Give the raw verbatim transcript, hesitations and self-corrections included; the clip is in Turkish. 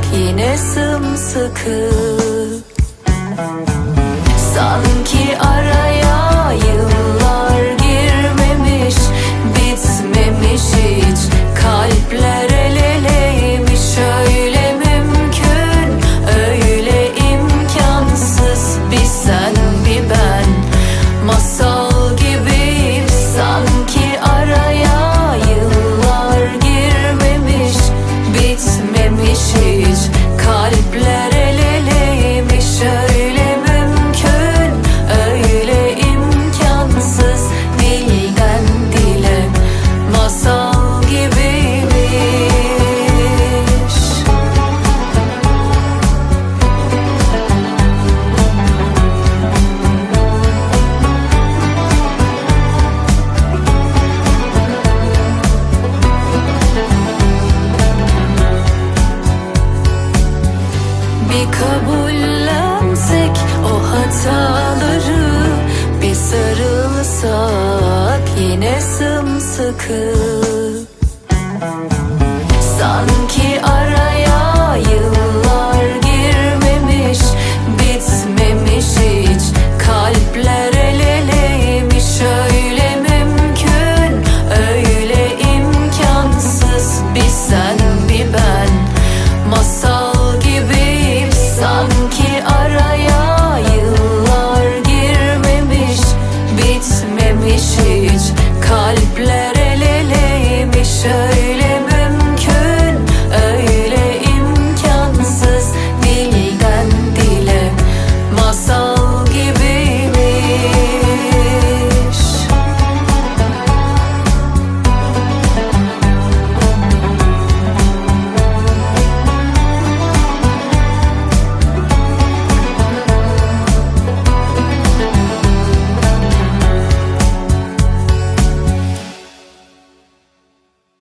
yine sımsıkı. Sanki araya yıllar girmemiş, bitmemiş hiç, kalpler el eleymiş. Öyle mümkün, öyle imkansız, bir sen bir ben masal gibiyim. Sanki araya yıllar girmemiş, bitmemiş hiç, kalpler el eleymiş. Öyle mümkün, öyle imkansız, dilden dile masal gibiymiş. Bir kabullensek o hataları, bir sarılsak yine sımsıkı. Sanki araya